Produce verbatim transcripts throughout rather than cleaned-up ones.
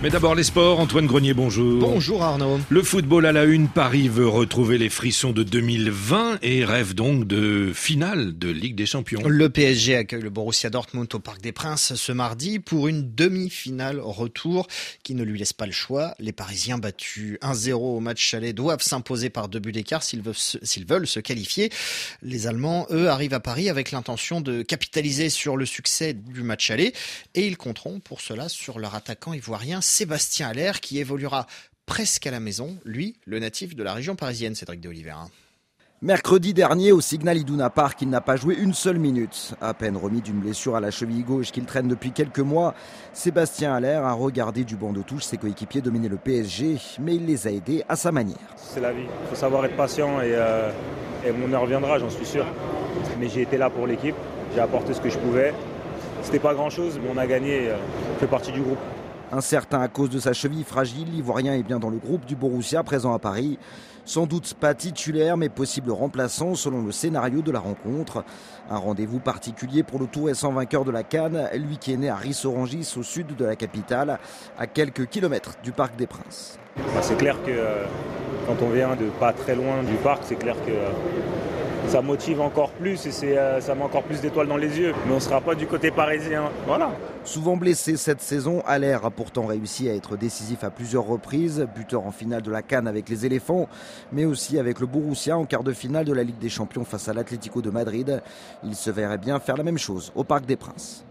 Mais d'abord les sports, Antoine Grenier, bonjour. Bonjour Arnaud. Le football à la une, Paris veut retrouver les frissons de deux mille vingt et rêve donc de finale de Ligue des Champions. Le P S G accueille le Borussia Dortmund au Parc des Princes ce mardi pour une demi-finale retour qui ne lui laisse pas le choix. Les Parisiens battus un zéro au match aller doivent s'imposer par deux buts d'écart s'ils veulent, se, s'ils veulent se qualifier. Les Allemands, eux, arrivent à Paris avec l'intention de capitaliser sur le succès du match aller et ils compteront pour cela sur leur attaquant ivoirien Sébastien Haller qui évoluera presque à la maison, lui, le natif de la région parisienne, Cédric de Oliveira. Mercredi dernier, au Signal Iduna Park, il n'a pas joué une seule minute. À peine remis d'une blessure à la cheville gauche qu'il traîne depuis quelques mois, Sébastien Haller a regardé du banc de touche ses coéquipiers dominer le P S G, mais il les a aidés à sa manière. C'est la vie, il faut savoir être patient et, euh, et mon heure viendra, j'en suis sûr. Mais j'ai été là pour l'équipe, j'ai apporté ce que je pouvais. C'était pas grand-chose, mais on a gagné, euh, on fait partie du groupe. Incertain à cause de sa cheville fragile, l'Ivoirien est bien dans le groupe du Borussia présent à Paris. Sans doute pas titulaire, mais possible remplaçant selon le scénario de la rencontre. Un rendez-vous particulier pour le tout récent vainqueur de la CAN, lui qui est né à Ris-Orangis au sud de la capitale, à quelques kilomètres du Parc des Princes. Bah, c'est clair que euh, quand on vient de pas très loin du parc, c'est clair que... Euh, ça motive encore plus et c'est, euh, ça met encore plus d'étoiles dans les yeux. Mais on ne sera pas du côté parisien. Voilà. Souvent blessé cette saison, Haller a pourtant réussi à être décisif à plusieurs reprises. Buteur en finale de la CAN avec les éléphants, mais aussi avec le Borussia en quart de finale de la Ligue des Champions face à l'Atlético de Madrid. Il se verrait bien faire la même chose au Parc des Princes.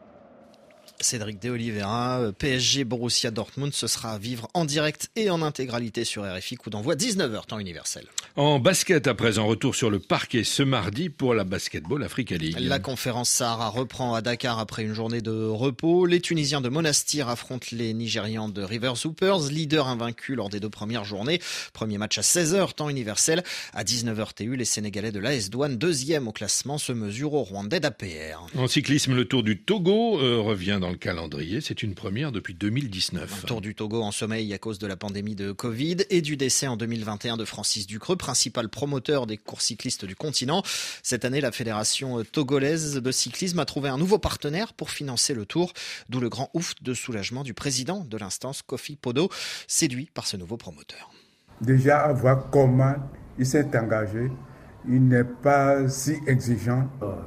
Cédric de Oliveira, P S G Borussia Dortmund, ce sera à vivre en direct et en intégralité sur R F I, coup d'envoi dix-neuf heures temps universel. En basket à présent, retour sur le parquet ce mardi pour la Basketball Africa League. La conférence Sahara reprend à Dakar après une journée de repos. Les Tunisiens de Monastir affrontent les Nigérians de Rivers Hoopers, leaders invaincus lors des deux premières journées. Premier match à seize heures temps universel. À dix-neuf heures T U, les Sénégalais de l'A S Douane, deuxième au classement, se mesurent au Rwandais d'A P R. En cyclisme, le Tour du Togo euh, revient dans le calendrier. C'est une première depuis deux mille dix-neuf. Un Tour du Togo en sommeil à cause de la pandémie de Covid et du décès en deux mille vingt et un de Francis Ducreux, principal promoteur des courses cyclistes du continent. Cette année, la Fédération togolaise de cyclisme a trouvé un nouveau partenaire pour financer le Tour, d'où le grand ouf de soulagement du président de l'instance, Kofi Podo, séduit par ce nouveau promoteur. Déjà, à voir comment il s'est engagé, il n'est pas si exigeant.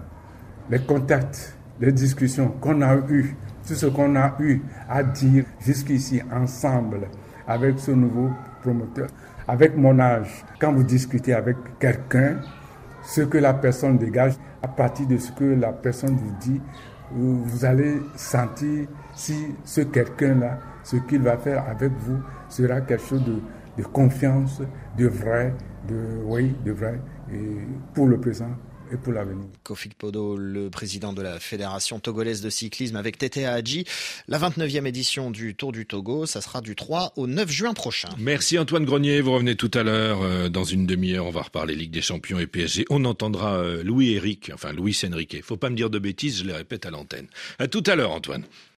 Les contacts, les discussions qu'on a eues, tout ce qu'on a eu à dire jusqu'ici ensemble avec ce nouveau promoteur, avec mon âge, quand vous discutez avec quelqu'un, ce que la personne dégage, à partir de ce que la personne vous dit, vous allez sentir si ce quelqu'un-là, ce qu'il va faire avec vous, sera quelque chose de, de confiance, de vrai, de oui, de vrai, et pour le présent. Et pour l'avenir. Kofi Podo, le président de la Fédération togolaise de cyclisme avec Tete Hadji. La vingt-neuvième édition du Tour du Togo, ça sera du trois au neuf juin prochain. Merci Antoine Grenier, vous revenez tout à l'heure. Euh, dans une demi-heure, on va reparler Ligue des Champions et P S G. On entendra euh, Louis Eric, enfin Luis Enrique. Faut pas me dire de bêtises, je les répète à l'antenne. À tout à l'heure Antoine.